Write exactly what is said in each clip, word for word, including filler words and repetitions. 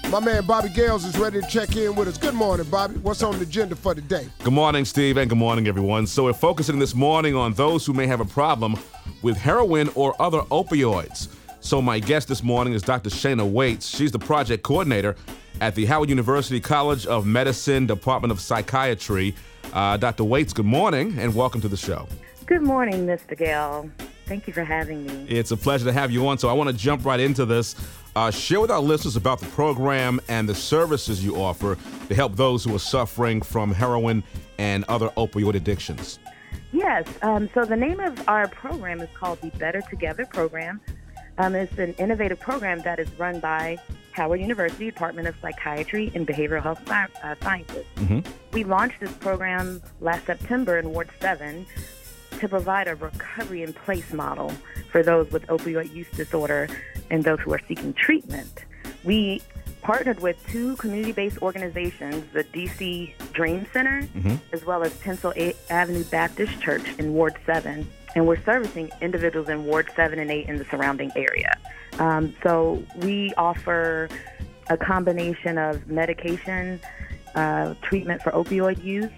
My man Bobby Gales is ready to check in with us. Good morning, Bobby. What's on the agenda for today? Good morning, Steve, and good morning, everyone. So we're focusing this morning on those who may have a problem with heroin or other opioids. So my guest this morning is Doctor Shana Waits. She's the project coordinator at the Howard University College of Medicine, Department of Psychiatry. Uh, Doctor Waits, good morning, and welcome to the show. Good morning, Mister Gale. Thank you for having me. It's a pleasure to have you on. So I want to jump right into this. Uh, share with our listeners about the program and the services you offer to help those who are suffering from heroin and other opioid addictions. Yes. Um, so the name of our program is called the Better Together Program. Um, it's an innovative program that is run by Howard University Department of Psychiatry and Behavioral Health Sci- uh, Sciences. Mm-hmm. We launched this program last September in Ward seven to provide a recovery in place model for those with opioid use disorder and those who are seeking treatment. We partnered with two community-based organizations, the D C Dream Center, mm-hmm. as well as Pencil Avenue Baptist Church in Ward seven, and we're servicing individuals in Ward seven and eight in the surrounding area. Um, so we offer a combination of medication, uh, treatment for opioid use,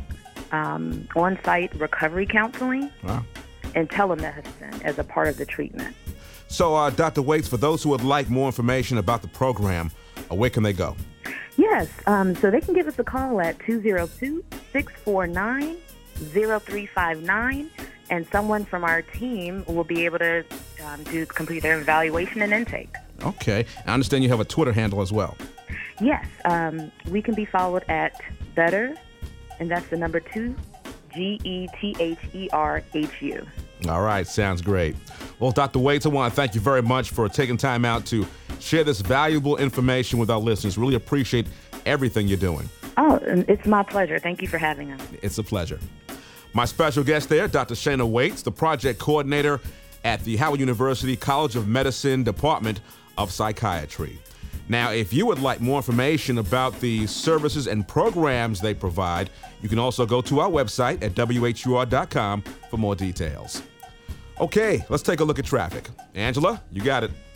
um, on-site recovery counseling, wow. and telemedicine as a part of the treatment. So, uh, Doctor Waits, for those who would like more information about the program, uh, where can they go? Yes, um, so they can give us a call at two oh two, six four nine, oh three five nine, and someone from our team will be able to um, do complete their evaluation and intake. Okay. I understand you have a Twitter handle as well. Yes, um, we can be followed at Better, and that's the number two, G E T H E R H U. All right, sounds great. Well, Doctor Waits, I want to thank you very much for taking time out to share this valuable information with our listeners. Really appreciate everything you're doing. Oh, it's my pleasure. Thank you for having us. It's a pleasure. My special guest there, Doctor Shana Waits, the project coordinator at the Howard University College of Medicine, Department of Psychiatry. Now, if you would like more information about the services and programs they provide, you can also go to our website at W H U R dot com for more details. Okay, let's take a look at traffic. Angela, you got it.